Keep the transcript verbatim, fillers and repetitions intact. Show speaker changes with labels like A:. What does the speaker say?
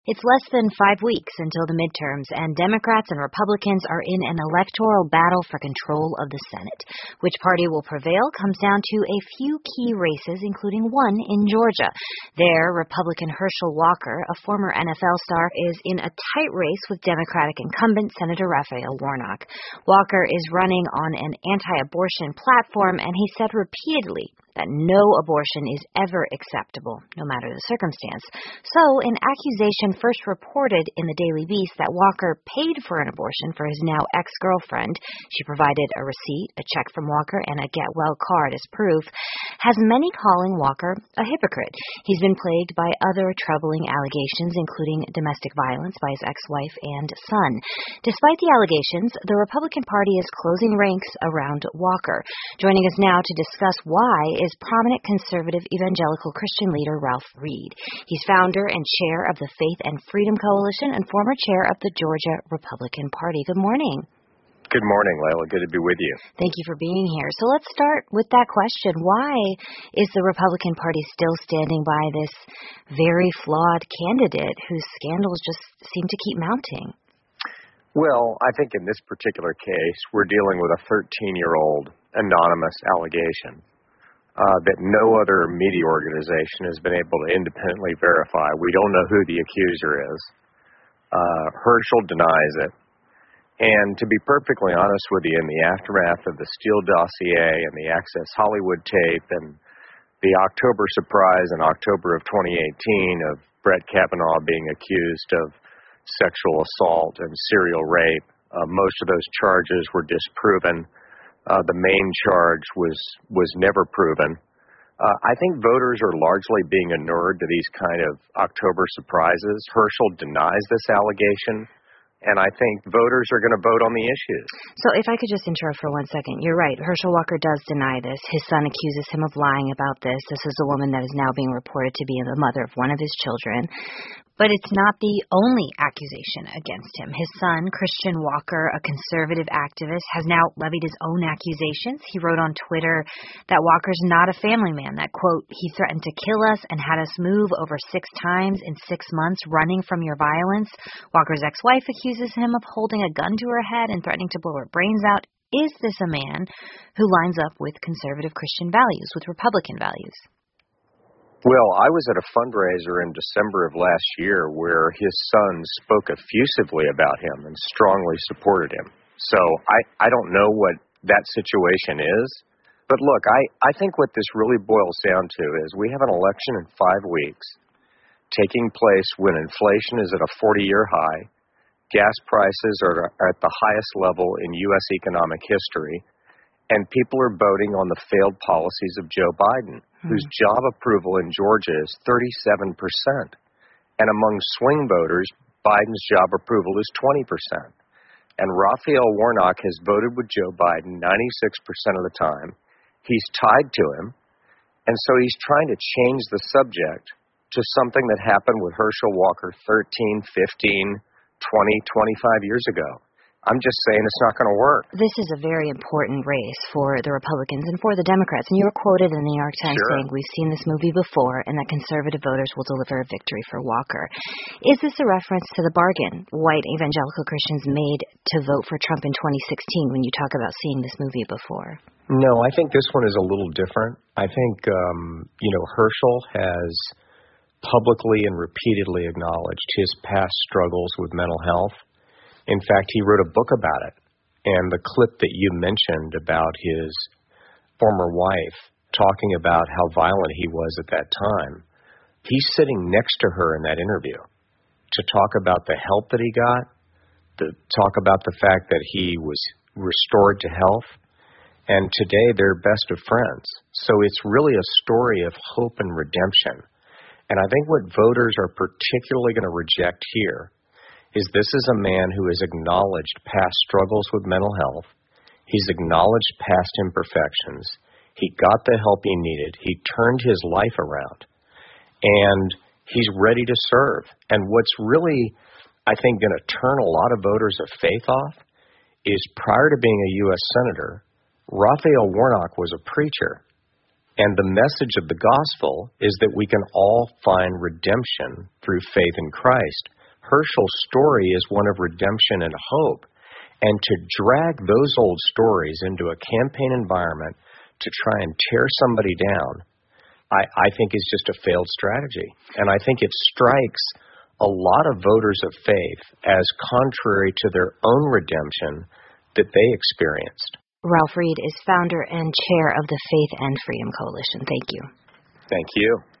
A: It's less than five weeks until the midterms, and Democrats and Republicans are in an electoral battle for control of the Senate. Which party will prevail comes down to a few key races, including one in Georgia. There, Republican Herschel Walker, a former N F L star, is in a tight race with Democratic incumbent Senator Raphael Warnock. Walker is running on an anti-abortion platform, and he said repeatedly that no abortion is ever acceptable, no matter the circumstance. So, an accusation first reported in the Daily Beast that Walker paid for an abortion for his now ex-girlfriend, she provided a receipt, a check from Walker, and a get-well card as proof, has many calling Walker a hypocrite. He's been plagued by other troubling allegations, including domestic violence by his ex-wife and son. Despite the allegations, the Republican Party is closing ranks around Walker. Joining us now to discuss why is prominent conservative evangelical Christian leader Ralph Reed. He's founder and chair of the Faith and Freedom Coalition and former chair of the Georgia Republican Party. Good morning.
B: Good morning, Layla. Good to be with you.
A: Thank you for being here. So let's start with that question. Why is the Republican Party still standing by this very flawed candidate whose scandals just seem to keep mounting?
B: Well, I think in this particular case, we're dealing with a thirteen-year-old anonymous allegation uh, that no other media organization has been able to independently verify. We don't know who the accuser is. Uh, Herschel denies it. And to be perfectly honest with you, in the aftermath of the Steele dossier and the Access Hollywood tape and the October surprise in October of twenty eighteen of Brett Kavanaugh being accused of sexual assault and serial rape, uh, most of those charges were disproven. Uh, the main charge was was never proven. Uh, I think voters are largely being inured to these kind of October surprises. Herschel denies this allegation, and I think voters are going to vote on the issues.
A: So if I could just interrupt for one second. You're right. Herschel Walker does deny this. His son accuses him of lying about this. This is a woman that is now being reported to be the mother of one of his children. But it's not the only accusation against him. His son, Christian Walker, a conservative activist, has now levied his own accusations. He wrote on Twitter that Walker's not a family man, that, quote, he threatened to kill us and had us move over six times in six months running from your violence. Walker's ex-wife accuses him of holding a gun to her head and threatening to blow her brains out. Is this a man who lines up with conservative Christian values, with Republican values?
B: Well, I was at a fundraiser in December of last year where his son spoke effusively about him and strongly supported him. So I, I don't know what that situation is. But look, I, I think what this really boils down to is we have an election in five weeks taking place when inflation is at a forty-year high, gas prices are at the highest level in U S economic history, and people are voting on the failed policies of Joe Biden, hmm. whose job approval in Georgia is thirty-seven percent. And among swing voters, Biden's job approval is twenty percent. And Raphael Warnock has voted with Joe Biden ninety-six percent of the time. He's tied to him. And so he's trying to change the subject to something that happened with Herschel Walker thirteen, fifteen, twenty, twenty-five years ago. I'm just saying it's not going to work.
A: This is a very important race for the Republicans and for the Democrats. And you were quoted in the New York Times
B: sure.
A: saying, we've seen this movie before and that conservative voters will deliver a victory for Walker. Is this a reference to the bargain white evangelical Christians made to vote for Trump in twenty sixteen when you talk about seeing this movie before?
C: No, I think this one is a little different. I think, um, you know, Herschel has publicly and repeatedly acknowledged his past struggles with mental health. In fact, he wrote a book about it. And the clip that you mentioned about his former wife talking about how violent he was at that time, he's sitting next to her in that interview to talk about the help that he got, to talk about the fact that he was restored to health, and today they're best of friends. So it's really a story of hope and redemption. And I think what voters are particularly going to reject here is this is a man who has acknowledged past struggles with mental health. He's acknowledged past imperfections. He got the help he needed. He turned his life around. And he's ready to serve. And what's really, I think, going to turn a lot of voters of faith off is prior to being a U S senator, Raphael Warnock was a preacher And the message of the gospel is that we can all find redemption through faith in Christ. Herschel's story is one of redemption and hope. And to drag those old stories into a campaign environment to try and tear somebody down, I, I think is just a failed strategy. And I think it strikes a lot of voters of faith as contrary to their own redemption that they experienced.
A: Ralph Reed is founder and chair of the Faith and Freedom Coalition. Thank you.
B: Thank you.